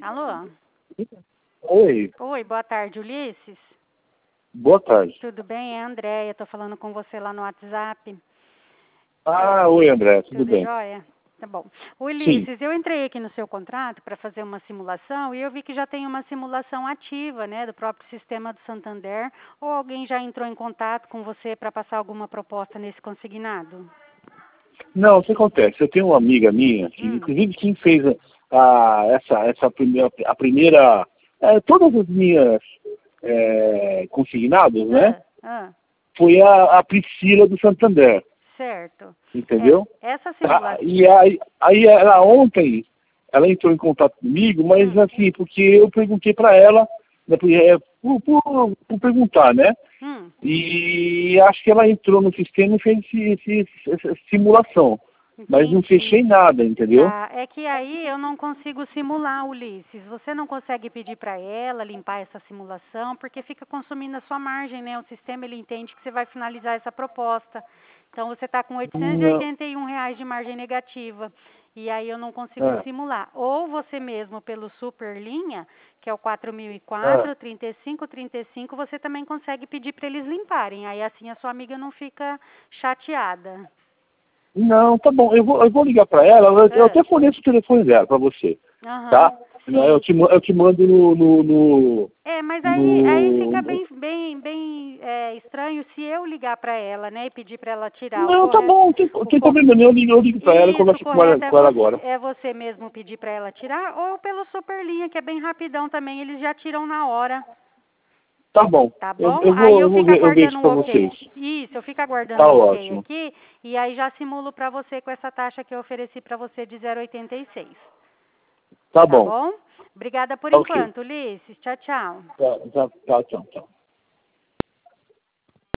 Alô? Oi, Oi, boa tarde, Ulisses. boa tarde. Tudo bem? É a Andréia, tô falando com você lá no WhatsApp. Oi André, tudo Tudo bem? jóia? Tá bom. Sim. Ulisses, eu entrei aqui no seu contrato para fazer uma simulação e eu vi que já tem uma simulação ativa, né, do próprio sistema do Santander. Ou alguém já entrou em contato com você para passar alguma proposta nesse consignado? Não, o que acontece? Eu tenho uma amiga minha, que, inclusive quem fez a primeira, todas as minhas consignados, né? Foi a Priscila do Santander, Certo. entendeu? Essa simulação... E aí ela ontem, ela entrou em contato comigo, mas assim, porque eu perguntei para ela, né, por perguntar, né? E acho que ela entrou no sistema e fez essa simulação. Mas não fechei nada, entendeu? Tá, é que aí eu não consigo simular, Ulisses. Você não consegue pedir para ela limpar essa simulação, porque fica consumindo a sua margem, né? O sistema ele entende que você vai finalizar essa proposta. Então você está com R$ 881 de margem negativa. E aí eu não consigo simular. Ou você mesmo, pelo Superlinha, que é o 4004, 3535, você também consegue pedir para eles limparem. Aí assim a sua amiga não fica chateada. Não, tá bom. Eu vou ligar para ela. Eu até forneço o telefone dela para você. Tá? Eu te mando no. Mas aí fica bem estranho se eu ligar para ela, né, e pedir para ela tirar. Não, tá bom, não tem problema nenhum. Eu ligo para ela e converso com ela agora. É você mesmo pedir para ela tirar, ou pelo Superlinha, que é bem rapidão também, eles já tiram na hora. Tá bom. Tá bom? Aí eu vou ver isso para vocês. Isso, eu fico aguardando Tá um ok ótimo. aqui, e aí já simulo para você com essa taxa que eu ofereci para você de 0,86. Tá Tá bom. bom? Obrigada por Ok. enquanto, Ulisses. Tchau, tchau. Tá, tchau.